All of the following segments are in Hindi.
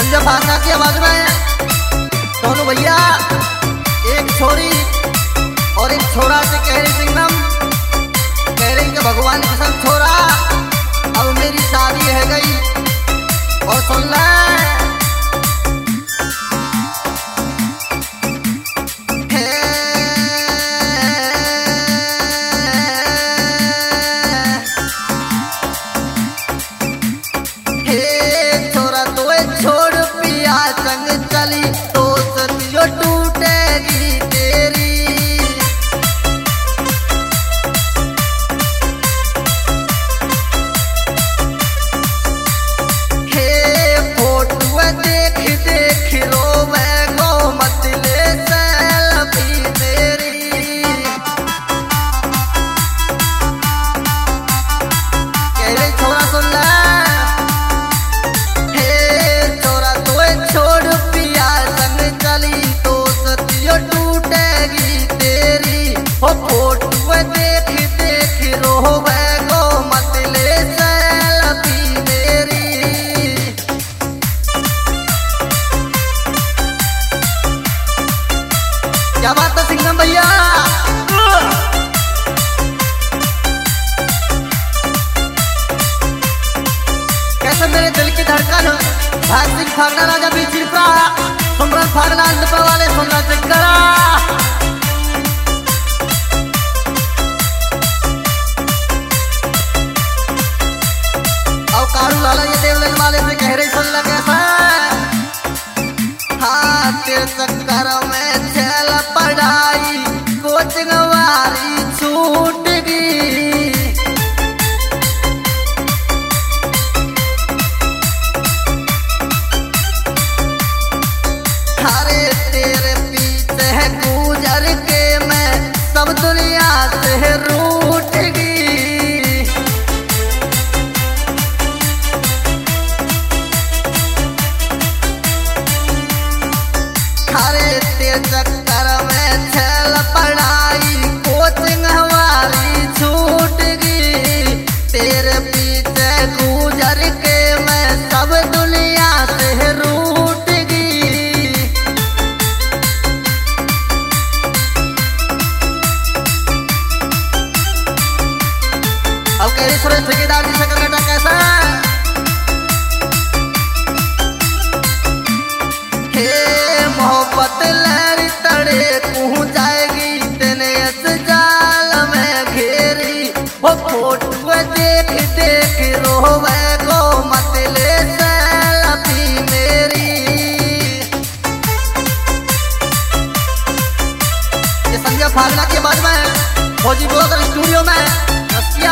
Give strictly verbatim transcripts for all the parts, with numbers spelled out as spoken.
संजय भागना की आवाज में दोनों भैया एक छोरी और एक छोरा से कह रहे सिंगम कह रहे कि भगवान कसम छोरा अब मेरी शादी है गई। और सुन ले क्या बात है सिंगम भैया। कैसे मेरे दिल की धड़कन भाग सिंह फागना राजा भी चिपरा सुमरन फागना अंधपा वाले सुनना चिकरा और कारू लाला ये देवलन वाले से कह रही सुन लगा कैसा हाँ तेरे चक्कर में चल पढ़ाई कोचिंग वाली छूट गई। अरे तेरे पीछे गुजर के मैं सब दुनिया से रूठ गई। अरे तेरे चक्कर में चल पढ़ाई कोचिंग वाली छूट गई। तेरे पीछे गुजर के मैं सब दुनिया से रूठ गई। अब कह रही सुरेश ठेकेदार जी से करना कैसा मोहब्बत लहरी तड़े कहूँ जाएगी तेने इस जाल में घेरी। वो फोटो देख देख रोवे को मत ले सेल्फी मेरी। ये संजय फागना के बाद में फौजी ब्रोकर स्टूडियो में रसिया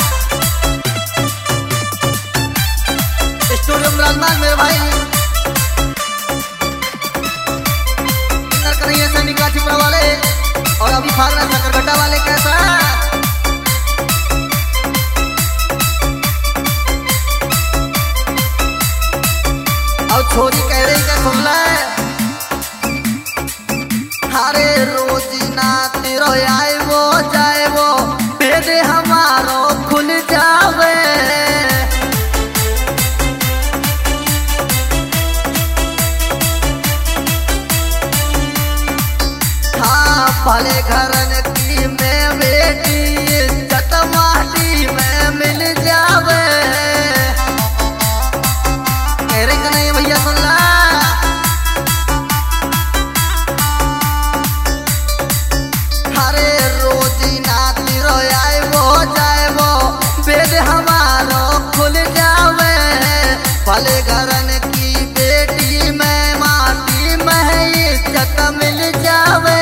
स्टूडियो में राजमान मेरे भाई सैनिका छिपरा वाले और अभी फागना सकरगड्ढा वाले कैसा और छोरी कह रही का सुन ले हरे रोजी ना तेरो आए वो जाए वो बेदे हमारो खुल जावे। भले घरन की में बेटी इज्जत माटी में मिल जावे। कह रही कि नहीं भैया सुन ला हरे रोजी नाती रोयाए वो जाए वो बेद हमारो खुल जावे। भले घरन की बेटी में माटी में इज्जत मिल जावे।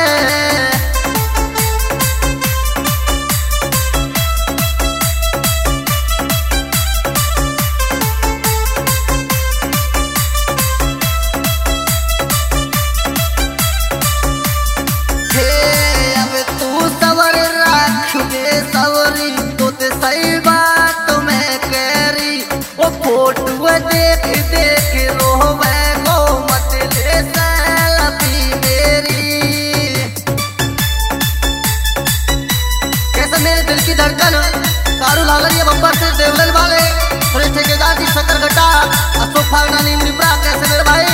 सही बात मैं कह रही वो फोटो देख देख रोवे को मत ले सेल्फी मेरी। कैसे मेरे दिल की धड़कन कारू लाला ये बब्बर से देवलन वाले सुरेश ठेकेदार जी सकरगड्ढा अशोक फागना नीम निपरा कैसे मेरे भाई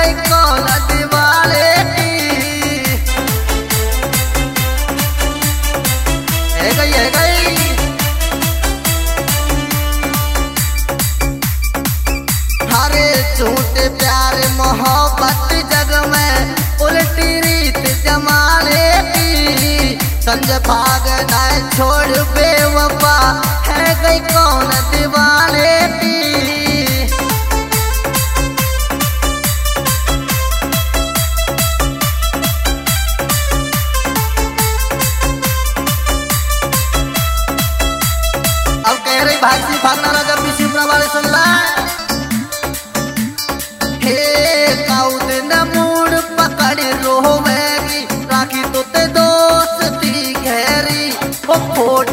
गई कौन दीवाने की। है गई है गई हरे झूठे प्यार मोहब्बत जग में उल्टी रीत जमाने की। संजय भाग न छोड़ बेवफा है गई कौन दीवाने की। अब कह रही भागसी भागना ना जब भी शिवना वाले सुन ला। हे काउद न मूड पकड़ रोवेगी राखी तो ते दोस्ती गहरी वो फोट